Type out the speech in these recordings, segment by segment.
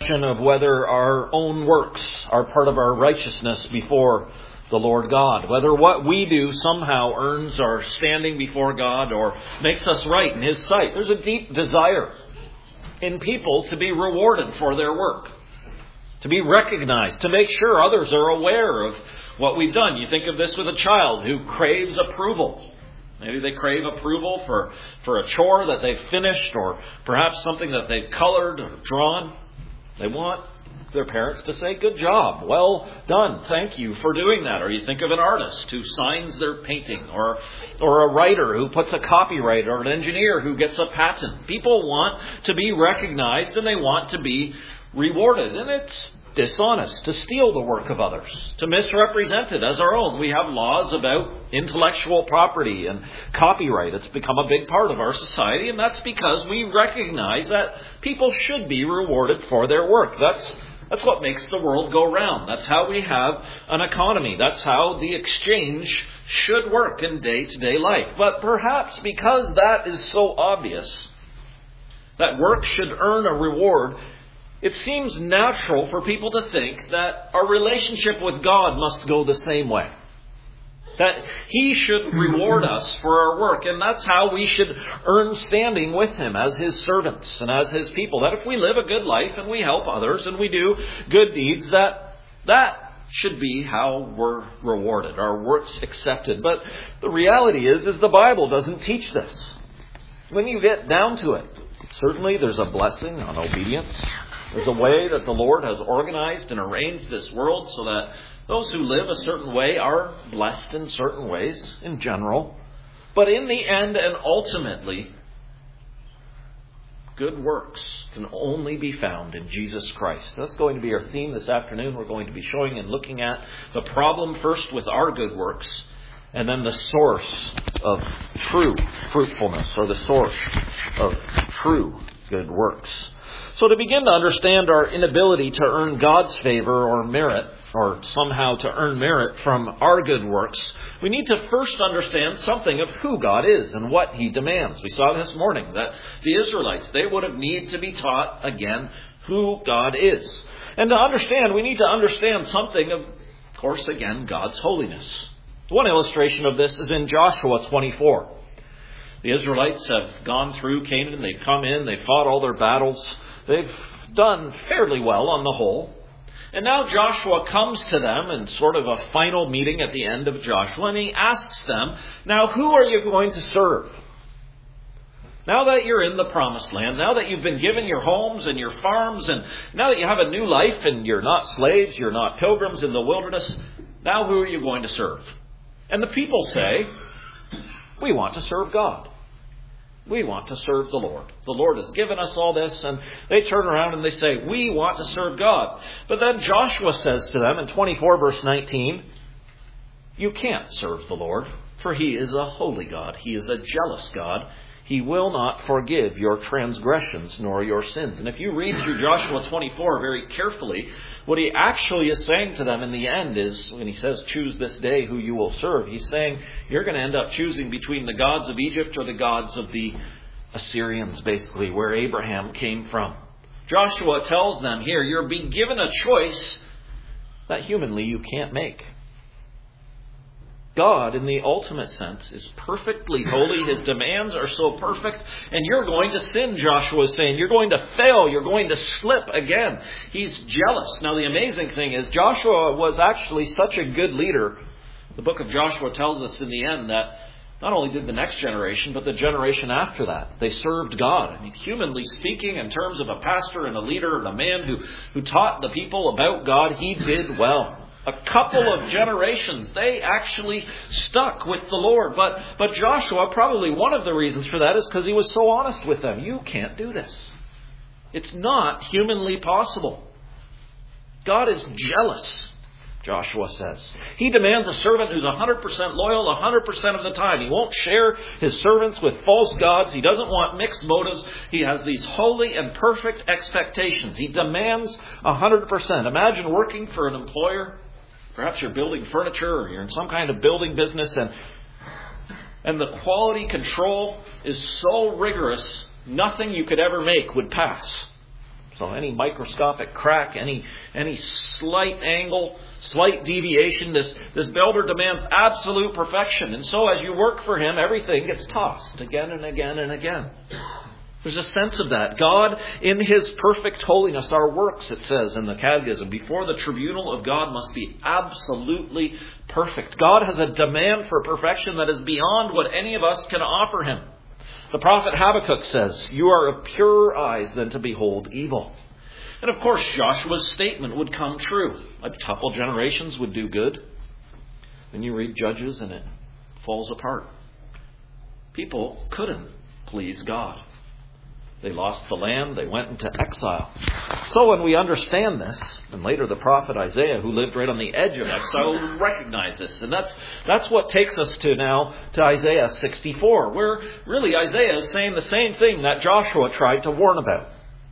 question of whether our own works are part of our righteousness before the Lord God. Whether what we do somehow earns our standing before God or makes us right in His sight. There's a deep desire in people to be rewarded for their work, to be recognized, to make sure others are aware of what we've done. You think of this with a child who craves approval. Maybe they crave approval for a chore that they've finished, or perhaps something that they've colored or drawn. They want their parents to say, "Good job, well done, thank you for doing that." Or you think of an artist who signs their painting, or a writer who puts a copyright, or an engineer who gets a patent. People want to be recognized and they want to be rewarded. And it's dishonest to steal the work of others, to misrepresent it as our own. We have laws about intellectual property and copyright. It's become a big part of our society, and that's because we recognize that people should be rewarded for their work. That's what makes the world go round. That's how we have an economy. That's how the exchange should work in day-to-day life. But perhaps because that is so obvious, that work should earn a reward, it seems natural for people to think that our relationship with God must go the same way. That He should reward us for our work, and that's how we should earn standing with Him as His servants and as His people. That if we live a good life and we help others and we do good deeds, that should be how we're rewarded, our works accepted. But the reality is the Bible doesn't teach this. When you get down to it, certainly there's a blessing on obedience. There's a way that the Lord has organized and arranged this world so that those who live a certain way are blessed in certain ways in general. But in the end and ultimately, good works can only be found in Jesus Christ. That's going to be our theme this afternoon. We're going to be showing and looking at the problem first with our good works, and then the source of true fruitfulness, or the source of true good works. So to begin to understand our inability to earn God's favor or merit, or somehow to earn merit from our good works, we need to first understand something of who God is and what He demands. We saw this morning that the Israelites, they would have needed to be taught again who God is. And to understand, we need to understand something of course, again, God's holiness. One illustration of this is in Joshua 24. The Israelites have gone through Canaan, they've come in, they've fought all their battles. They've done fairly well on the whole. And now Joshua comes to them in sort of a final meeting at the end of Joshua, and he asks them, now who are you going to serve? Now that you're in the promised land, now that you've been given your homes and your farms, and now that you have a new life and you're not slaves, you're not pilgrims in the wilderness, now who are you going to serve? And the people say, we want to serve God. We want to serve the Lord. The Lord has given us all this, and they turn around and they say, we want to serve God. But then Joshua says to them in 24 verse 19, you can't serve the Lord, for He is a holy God. He is a jealous God. He will not forgive your transgressions nor your sins. And if you read through Joshua 24 very carefully, what he actually is saying to them in the end is, when he says, choose this day who you will serve, he's saying, you're going to end up choosing between the gods of Egypt or the gods of the Assyrians, basically, where Abraham came from. Joshua tells them here, you're being given a choice that humanly you can't make. God, in the ultimate sense, is perfectly holy. His demands are so perfect. And you're going to sin, Joshua is saying. You're going to fail. You're going to slip again. He's jealous. Now, the amazing thing is, Joshua was actually such a good leader. The book of Joshua tells us in the end that not only did the next generation, but the generation after that, they served God. I mean, humanly speaking, in terms of a pastor and a leader and a man who taught the people about God, he did well. A couple of generations, they actually stuck with the Lord. But Joshua, probably one of the reasons for that is because he was so honest with them. You can't do this. It's not humanly possible. God is jealous, Joshua says. He demands a servant who's 100% loyal 100% of the time. He won't share his servants with false gods. He doesn't want mixed motives. He has these holy and perfect expectations. He demands 100%. Imagine working for an employer. Perhaps you're building furniture or you're in some kind of building business, and the quality control is so rigorous, nothing you could ever make would pass. So any microscopic crack, any slight angle, slight deviation, this builder demands absolute perfection. And so as you work for him, everything gets tossed again and again and again. There's a sense of that. God, in his perfect holiness, our works, it says in the Catechism, before the tribunal of God must be absolutely perfect. God has a demand for perfection that is beyond what any of us can offer him. The prophet Habakkuk says, "You are of purer eyes than to behold evil." And of course, Joshua's statement would come true. A couple generations would do good. Then you read Judges and it falls apart. People couldn't please God. They lost the land. They went into exile. So when we understand this, and later the prophet Isaiah, who lived right on the edge of exile, will recognize this. And that's what takes us to Isaiah 64, where really Isaiah is saying the same thing that Joshua tried to warn about.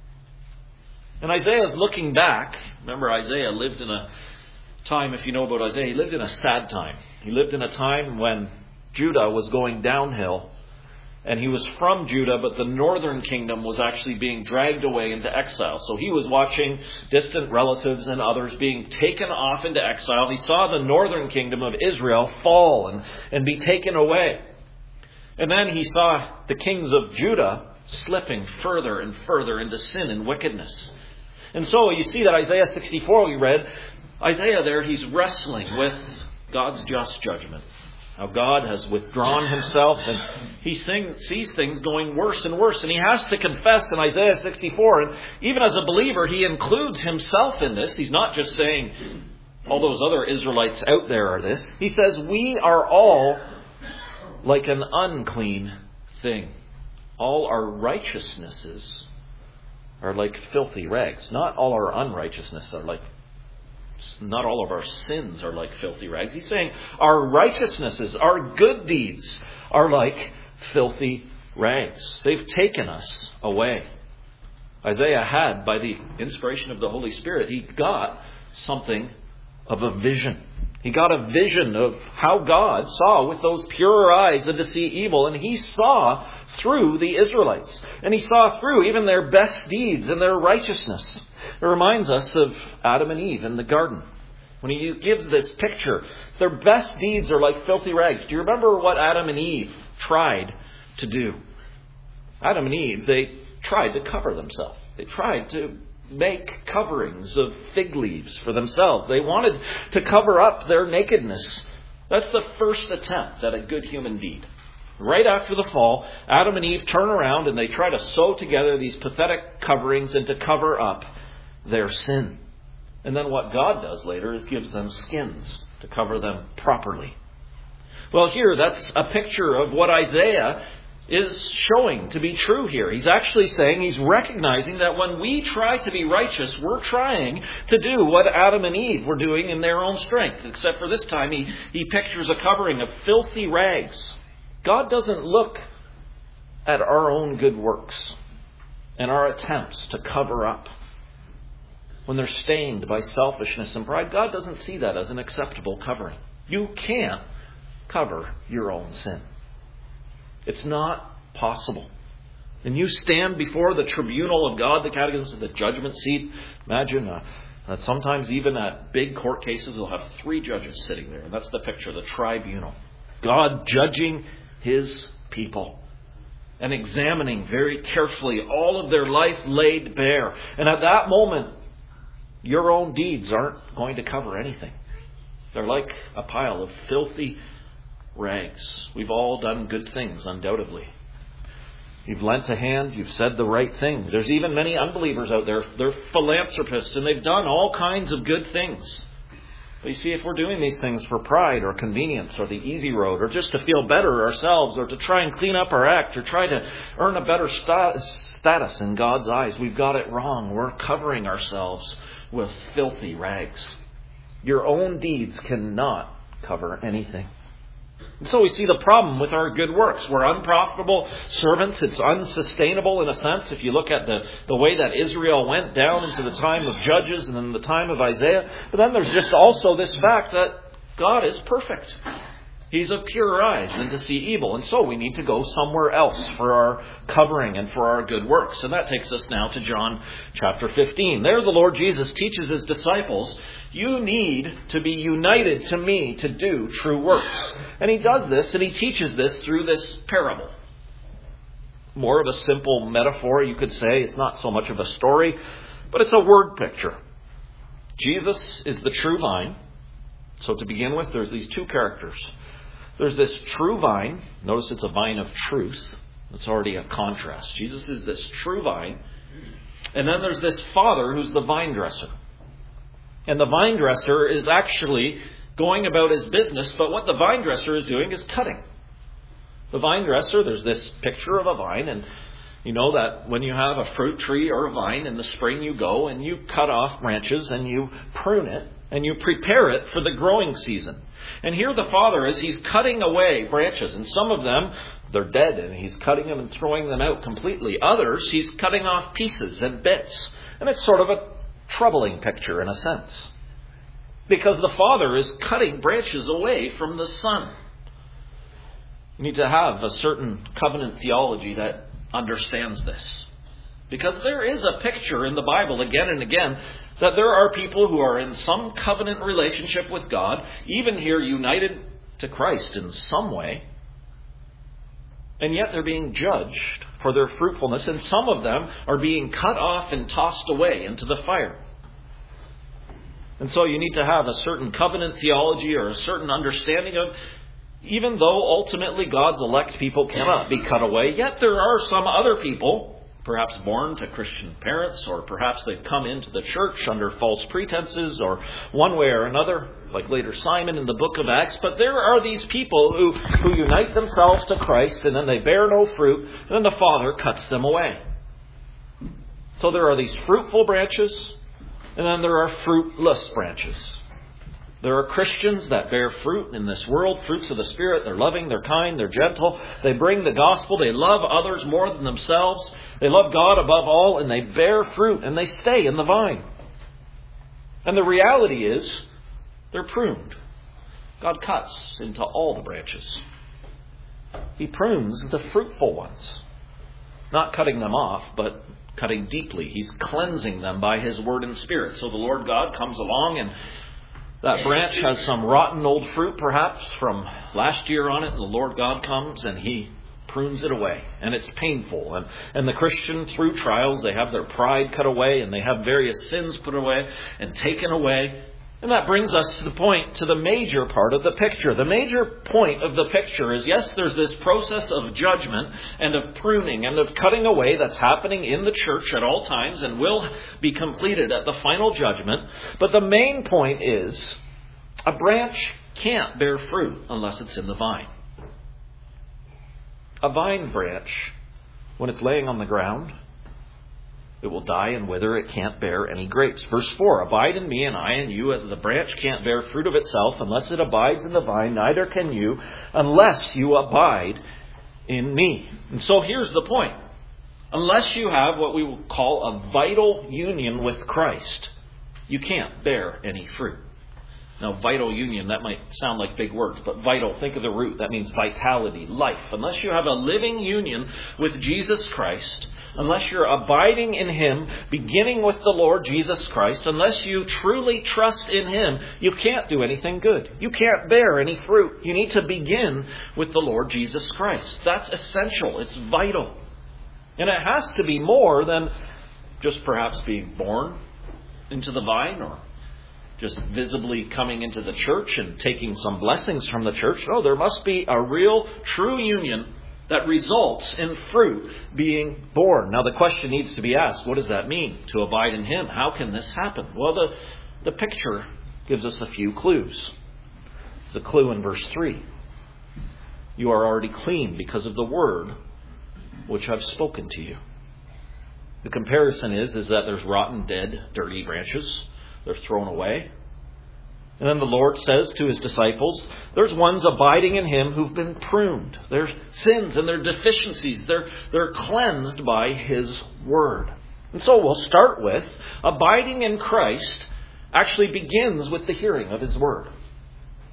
And Isaiah is looking back. Remember, Isaiah lived in a time, if you know about Isaiah, he lived in a sad time. He lived in a time when Judah was going downhill. And he was from Judah, but the northern kingdom was actually being dragged away into exile. So he was watching distant relatives and others being taken off into exile. He saw the northern kingdom of Israel fall and be taken away. And then he saw the kings of Judah slipping further and further into sin and wickedness. And so you see that Isaiah 64 we read, Isaiah there, he's wrestling with God's just judgment. How God has withdrawn himself and he sees things going worse and worse. And he has to confess in Isaiah 64. And even as a believer, he includes himself in this. He's not just saying all those other Israelites out there are this. He says, we are all like an unclean thing. All our righteousnesses are like filthy rags. Not all our unrighteousness are like Not all of our sins are like filthy rags. He's saying our righteousnesses, our good deeds are like filthy rags. They've taken us away. Isaiah had, by the inspiration of the Holy Spirit, he got something of a vision. He got a vision of how God saw with those purer eyes and to see evil. And he saw through the Israelites. And he saw through even their best deeds and their righteousness. It reminds us of Adam and Eve in the garden. When he gives this picture, their best deeds are like filthy rags. Do you remember what Adam and Eve tried to do? Adam and Eve, they tried to cover themselves. They tried to make coverings of fig leaves for themselves. They wanted to cover up their nakedness. That's the first attempt at a good human deed. Right after the fall, Adam and Eve turn around and they try to sew together these pathetic coverings and to cover up their sin. And then what God does later is gives them skins to cover them properly. Well, here, that's a picture of what Isaiah is showing to be true here. He's actually saying, he's recognizing that when we try to be righteous, we're trying to do what Adam and Eve were doing in their own strength. Except for this time, he pictures a covering of filthy rags. God doesn't look at our own good works and our attempts to cover up when they're stained by selfishness and pride. God doesn't see that as an acceptable covering. You can't cover your own sin. It's not possible. And you stand before the tribunal of God, the Catechism, the judgment seat. Imagine that sometimes even at big court cases, they'll have 3 judges sitting there. And that's the picture, the tribunal. God judging his people and examining very carefully all of their life laid bare. And at that moment, your own deeds aren't going to cover anything. They're like a pile of filthy rags. We've all done good things, undoubtedly. You've lent a hand, you've said the right thing. There's even many unbelievers out there. They're philanthropists and they've done all kinds of good things. But you see, if we're doing these things for pride or convenience or the easy road or just to feel better ourselves or to try and clean up our act or try to earn a better status in God's eyes, we've got it wrong. We're covering ourselves with filthy rags. Your own deeds cannot cover anything. And so we see the problem with our good works. We're unprofitable servants. It's unsustainable in a sense. If you look at the way that Israel went down into the time of Judges and then the time of Isaiah. But then there's just also this fact that God is perfect. He's of purer eyes than to see evil. And so we need to go somewhere else for our covering and for our good works. And that takes us now to John chapter 15. There the Lord Jesus teaches his disciples, you need to be united to me to do true works. And he does this, and he teaches this through this parable. More of a simple metaphor, you could say. It's not so much of a story, but it's a word picture. Jesus is the true vine. So to begin with, there's these two characters. There's this true vine. Notice it's a vine of truth. It's already a contrast. Jesus is this true vine. And then there's this Father who's the vine dresser. And the vine dresser is actually going about his business, but what the vine dresser is doing is cutting. The vine dresser, there's this picture of a vine, and you know that when you have a fruit tree or a vine in the spring, you go and you cut off branches and you prune it and you prepare it for the growing season. And here the Father is, he's cutting away branches, and some of them, they're dead, and he's cutting them and throwing them out completely. Others, he's cutting off pieces and bits. And it's sort of a troubling picture in a sense, because the Father is cutting branches away from the Son. You need to have a certain covenant theology that understands this. Because there is a picture in the Bible again and again that there are people who are in some covenant relationship with God, even here united to Christ in some way, and yet they're being judged for their fruitfulness, and some of them are being cut off and tossed away into the fire. And so you need to have a certain covenant theology or a certain understanding of, even though ultimately God's elect people cannot be cut away, yet there are some other people, perhaps born to Christian parents, or perhaps they've come into the church under false pretenses, or one way or another, like later Simon in the book of Acts. But there are these people who unite themselves to Christ, and then they bear no fruit, and then the Father cuts them away. So there are these fruitful branches, and then there are fruitless branches. There are Christians that bear fruit in this world, fruits of the Spirit. They're loving, they're kind, they're gentle. They bring the gospel. They love others more than themselves. They love God above all, and they bear fruit, and they stay in the vine. And the reality is, they're pruned. God cuts into all the branches. He prunes the fruitful ones. Not cutting them off, but cutting deeply. He's cleansing them by His Word and Spirit. So the Lord God comes along, and that branch has some rotten old fruit, perhaps, from last year on it. And the Lord God comes and He prunes it away. And it's painful. And the Christian, through trials, they have their pride cut away, and they have various sins put away and taken away. And that brings us to the major part of the picture. The major point of the picture is, yes, there's this process of judgment and of pruning and of cutting away that's happening in the church at all times and will be completed at the final judgment. But the main point is, a branch can't bear fruit unless it's in the vine. A vine branch, when it's laying on the ground, it will die and wither. It can't bear any grapes. Verse 4, abide in me and I in you, as the branch can't bear fruit of itself unless it abides in the vine, neither can you unless you abide in me. And so here's the point. Unless you have what we will call a vital union with Christ, you can't bear any fruit. Now, vital union, that might sound like big words, but vital, think of the root. That means vitality, life. Unless you have a living union with Jesus Christ, unless you're abiding in Him, beginning with the Lord Jesus Christ, unless you truly trust in Him, you can't do anything good. You can't bear any fruit. You need to begin with the Lord Jesus Christ. That's essential. It's vital. And it has to be more than just perhaps being born into the vine or just visibly coming into the church and taking some blessings from the church. No, there must be a real, true union that results in fruit being born. Now the question needs to be asked, what does that mean to abide in Him? How can this happen? Well, the picture gives us a few clues. There's a clue in verse 3. You are already clean because of the word which I've spoken to you. The comparison is that there's rotten, dead, dirty branches. They're thrown away. And then the Lord says to His disciples, there's ones abiding in Him who've been pruned. Their sins and their deficiencies, they're cleansed by His Word. And so we'll start with, abiding in Christ actually begins with the hearing of His Word.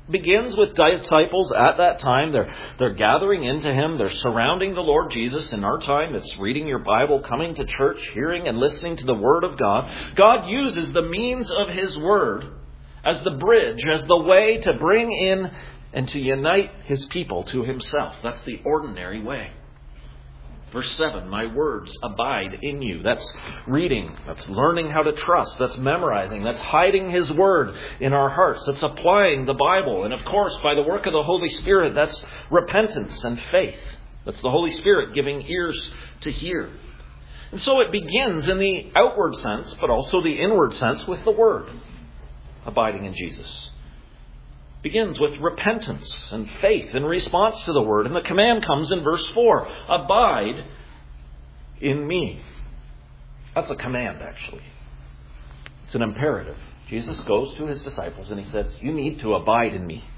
Begins with disciples at that time. They're gathering into Him. They're surrounding the Lord Jesus. In our time, it's reading your Bible, coming to church, hearing and listening to the Word of God. God uses the means of His Word as the bridge, as the way to bring in and to unite His people to Himself. That's the ordinary way. Verse 7, my words abide in you. That's reading. That's learning how to trust. That's memorizing. That's hiding His Word in our hearts. That's applying the Bible. And of course, by the work of the Holy Spirit, that's repentance and faith. That's the Holy Spirit giving ears to hear. And so it begins in the outward sense, but also the inward sense with the Word. Abiding in Jesus. Begins with repentance and faith in response to the Word. And the command comes in verse 4. Abide in me. That's a command, actually. It's an imperative. Jesus goes to His disciples and He says, you need to abide in me.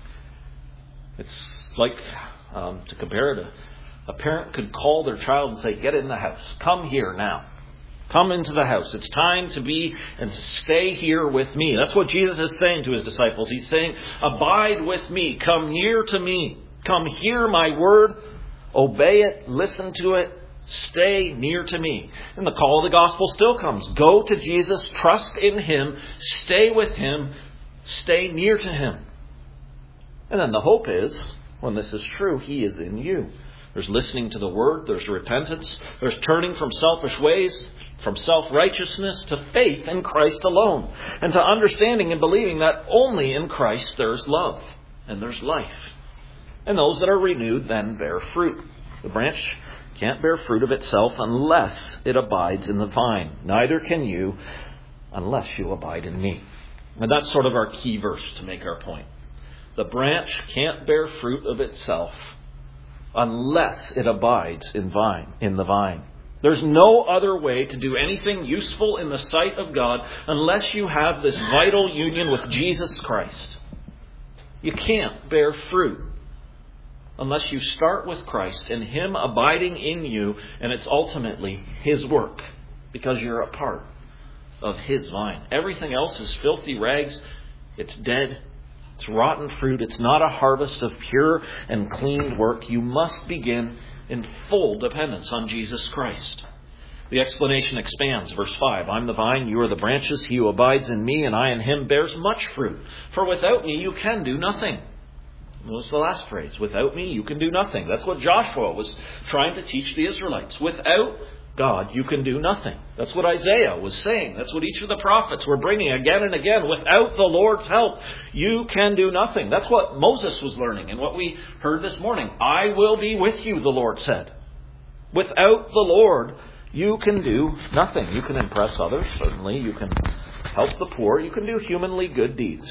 It's like, to compare it, a parent could call their child and say, get in the house. Come here now. Come into the house. It's time to be and to stay here with me. That's what Jesus is saying to His disciples. He's saying, abide with me. Come near to me. Come hear my word. Obey it. Listen to it. Stay near to me. And the call of the gospel still comes. Go to Jesus. Trust in Him. Stay with Him. Stay near to Him. And then the hope is, when this is true, He is in you. There's listening to the word. There's repentance. There's turning from selfish ways, from self-righteousness to faith in Christ alone. And to understanding and believing that only in Christ there's love and there's life. And those that are renewed then bear fruit. The branch can't bear fruit of itself unless it abides in the vine. Neither can you unless you abide in me. And that's sort of our key verse to make our point. The branch can't bear fruit of itself unless it abides in the vine. There's no other way to do anything useful in the sight of God unless you have this vital union with Jesus Christ. You can't bear fruit unless you start with Christ and Him abiding in you, and it's ultimately His work because you're a part of His vine. Everything else is filthy rags. It's dead. It's rotten fruit. It's not a harvest of pure and clean work. You must begin in full dependence on Jesus Christ. The explanation expands. Verse 5, I'm the vine, you are the branches. He who abides in me and I in him bears much fruit. For without me you can do nothing. What's the last phrase? Without me you can do nothing. That's what Joshua was trying to teach the Israelites. Without God you can do nothing. That's what Isaiah was saying. That's what each of the prophets were bringing again and again. Without the Lord's help, you can do nothing. That's what Moses was learning and what we heard this morning. I will be with you, the Lord said. Without the Lord, you can do nothing. You can impress others, certainly. You can help the poor. You can do humanly good deeds.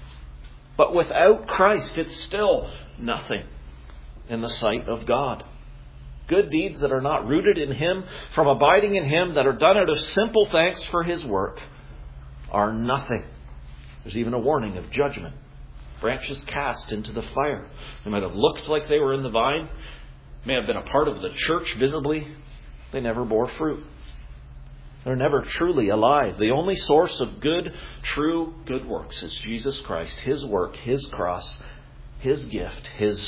But without Christ, it's still nothing in the sight of God. Good deeds that are not rooted in Him, from abiding in Him, that are done out of simple thanks for His work, are nothing. There's even a warning of judgment. Branches cast into the fire. They might have looked like they were in the vine, may have been a part of the church visibly. They never bore fruit. They're never truly alive. The only source of good, true, good works is Jesus Christ, His work, His cross, His gift, His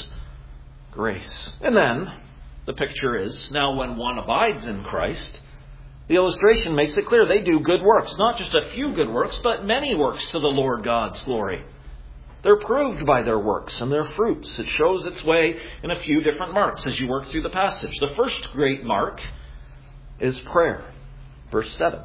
grace. And then the picture is, now when one abides in Christ, the illustration makes it clear they do good works. Not just a few good works, but many works to the Lord God's glory. They're proved by their works and their fruits. It shows its way in a few different marks as you work through the passage. The first great mark is prayer. Verse 7.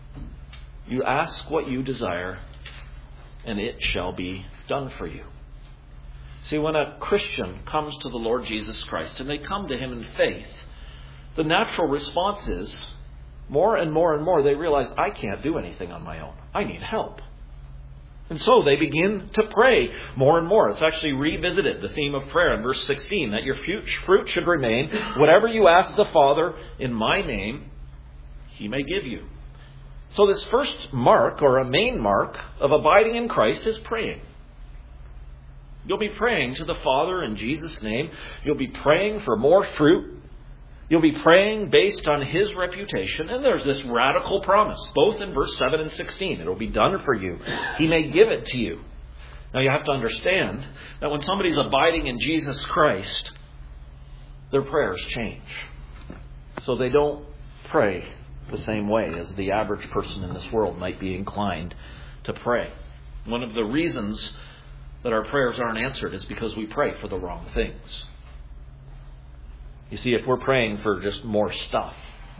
You ask what you desire, and it shall be done for you. See, when a Christian comes to the Lord Jesus Christ and they come to Him in faith, the natural response is, more and more and more, they realize, I can't do anything on my own. I need help. And so they begin to pray more and more. It's actually revisited, the theme of prayer in verse 16, that your fruit should remain. Whatever you ask the Father in my name, He may give you. So this first mark, or a main mark, of abiding in Christ is praying. You'll be praying to the Father in Jesus' name. You'll be praying for more fruit. You'll be praying based on His reputation. And there's this radical promise, both in verse 7 and 16. It'll be done for you. He may give it to you. Now you have to understand that when somebody's abiding in Jesus Christ, their prayers change. So they don't pray the same way as the average person in this world might be inclined to pray. One of the reasons that our prayers aren't answered is because we pray for the wrong things. You see, if we're praying for just more stuff,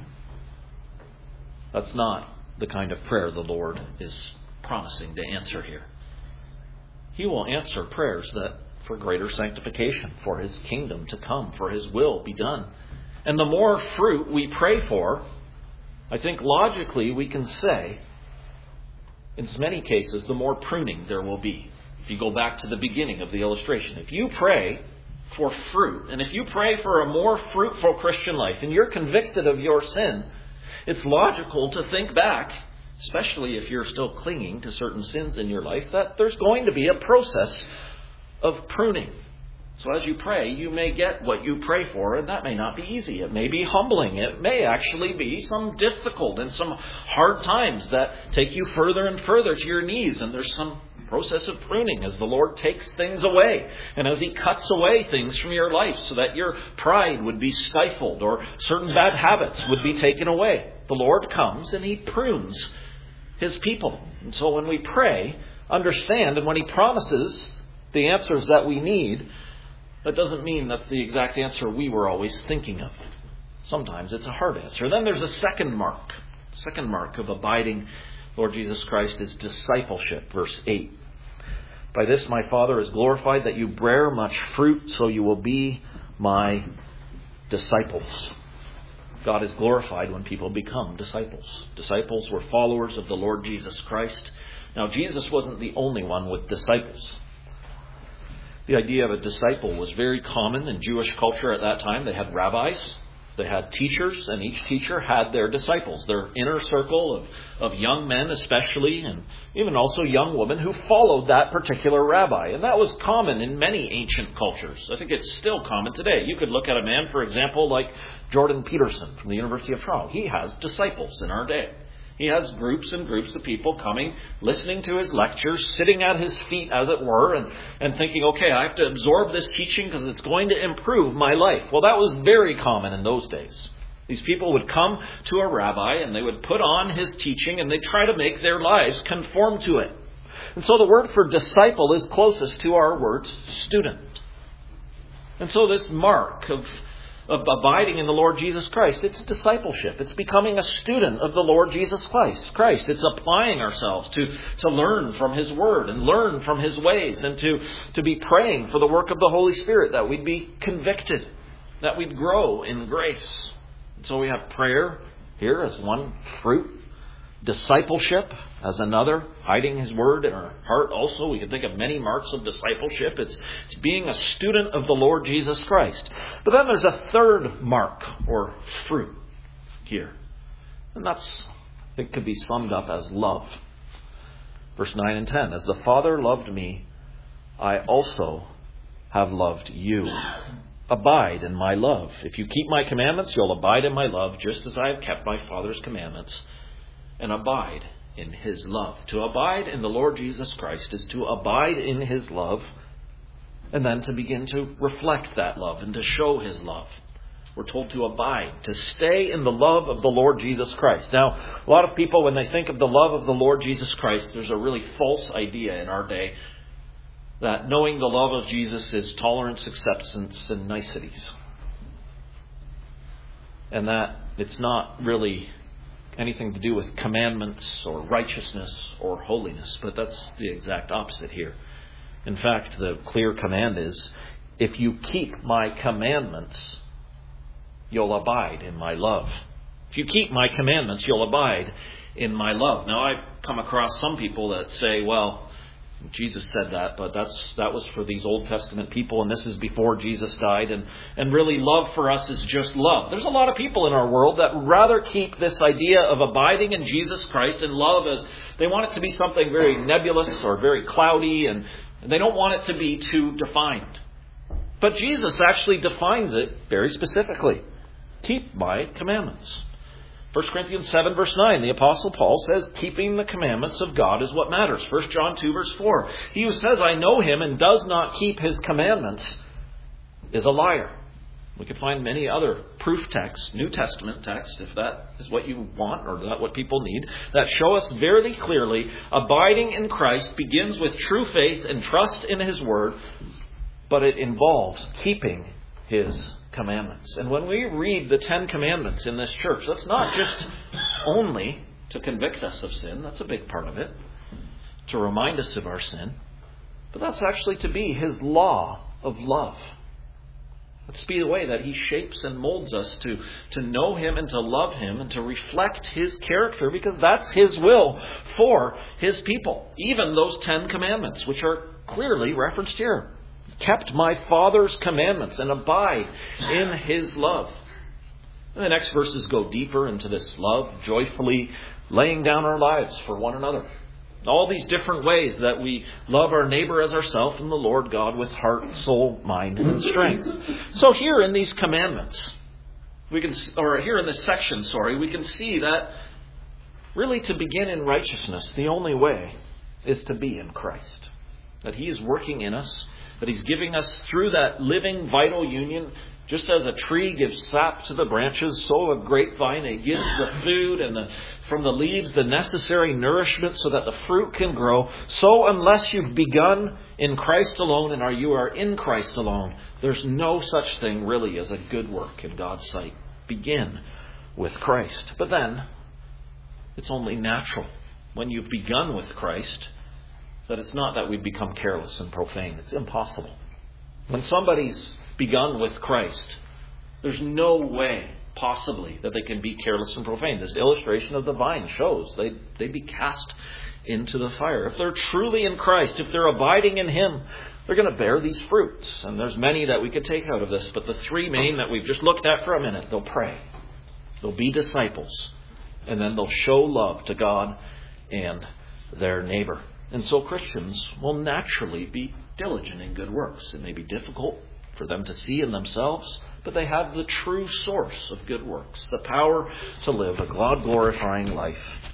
that's not the kind of prayer the Lord is promising to answer here. He will answer prayers that for greater sanctification, for His kingdom to come, for His will be done. And the more fruit we pray for, I think logically we can say, in many cases, the more pruning there will be. If you go back to the beginning of the illustration, if you pray for fruit, and if you pray for a more fruitful Christian life, and you're convicted of your sin, it's logical to think back, especially if you're still clinging to certain sins in your life, that there's going to be a process of pruning. So as you pray, you may get what you pray for, and that may not be easy. It may be humbling. It may actually be some difficult and some hard times that take you further and further to your knees, and there's some process of pruning as the Lord takes things away and as He cuts away things from your life so that your pride would be stifled or certain bad habits would be taken away. The Lord comes and He prunes His people. And so when we pray, understand, and when He promises the answers that we need, that doesn't mean that's the exact answer we were always thinking of. Sometimes it's a hard answer. Then there's a second mark. Second mark of abiding Lord Jesus Christ is discipleship. Verse 8. By this my Father is glorified, that you bear much fruit, so you will be my disciples. God is glorified when people become disciples. Disciples were followers of the Lord Jesus Christ. Now, Jesus wasn't the only one with disciples. The idea of a disciple was very common in Jewish culture at that time. They had rabbis, they had teachers, and each teacher had their disciples, their inner circle of young men especially, and even also young women who followed that particular rabbi. And that was common in many ancient cultures. I think it's still common today. You could look at a man, for example, like Jordan Peterson from the University of Toronto. He has disciples in our day. He has groups and groups of people coming, listening to his lectures, sitting at his feet, as it were, and thinking, okay, I have to absorb this teaching because it's going to improve my life. Well, that was very common in those days. These people would come to a rabbi and they would put on his teaching and they'd try to make their lives conform to it. And so the word for disciple is closest to our word student. And so this mark of abiding in the Lord Jesus Christ, it's discipleship. It's becoming a student of the Lord Jesus Christ. It's applying ourselves to learn from His Word and learn from His ways, and to be praying for the work of the Holy Spirit, that we'd be convicted, that we'd grow in grace. And so we have prayer here as one fruit, discipleship as another, hiding His Word in our heart also. We can think of many marks of discipleship. It's being a student of the Lord Jesus Christ. But then there's a third mark or fruit here. And that's, I think, could be summed up as love. Verse 9 and 10. As the Father loved me, I also have loved you. Abide in my love. If you keep my commandments, you'll abide in my love, just as I have kept my Father's commandments and abide in His love. To abide in the Lord Jesus Christ is to abide in His love, and then to begin to reflect that love and to show His love. We're told to abide, to stay in the love of the Lord Jesus Christ. Now, a lot of people, when they think of the love of the Lord Jesus Christ, there's a really false idea in our day that knowing the love of Jesus is tolerance, acceptance, and niceties. And that it's not really anything to do with commandments or righteousness or holiness, but that's the exact opposite here. In fact, the clear command is, if you keep my commandments, you'll abide in my love. If you keep my commandments, you'll abide in my love. Now, I've come across some people that say, well, Jesus said that, but that was for these Old Testament people, and this is before Jesus died, and really love for us is just love. There's a lot of people in our world that rather keep this idea of abiding in Jesus Christ and love as they want it to be something very nebulous or very cloudy, and they don't want it to be too defined. But Jesus actually defines it very specifically. Keep my commandments. 1 Corinthians 7 verse 9, the Apostle Paul says, keeping the commandments of God is what matters. 1 John 2 verse 4, he who says, I know him and does not keep his commandments is a liar. We could find many other proof texts, New Testament texts, if that is what you want or that what people need, that show us very clearly abiding in Christ begins with true faith and trust in His Word, but it involves keeping His commandments. And when we read the 10 Commandments in this church, that's not just only to convict us of sin, that's a big part of it, to remind us of our sin, but that's actually to be His law of love. Let's be the way that He shapes and molds us to know Him and to love Him and to reflect His character, because that's His will for His people. Even those 10 commandments, which are clearly referenced here. Kept my Father's commandments and abide in His love. And the next verses go deeper into this love, joyfully laying down our lives for one another. All these different ways that we love our neighbor as ourselves and the Lord God with heart, soul, mind, and strength. So here in these commandments, here in this section, we can see that really to begin in righteousness, the only way is to be in Christ. That He is working in us, that He's giving us through that living, vital union. Just as a tree gives sap to the branches, so a grapevine, it gives the food and from the leaves the necessary nourishment so that the fruit can grow. So unless you've begun in Christ alone and you are in Christ alone, there's no such thing really as a good work in God's sight. Begin with Christ. But then, it's only natural when you've begun with Christ that it's not that we become careless and profane. It's impossible. When somebody's begun with Christ, there's no way possibly that they can be careless and profane. This illustration of the vine shows they'd be cast into the fire. If they're truly in Christ, if they're abiding in Him, they're going to bear these fruits. And there's many that we could take out of this, but the three main that we've just looked at for a minute: they'll pray, they'll be disciples, and then they'll show love to God and their neighbor. And so Christians will naturally be diligent in good works. It may be difficult for them to see in themselves, but they have the true source of good works, the power to live a God-glorifying life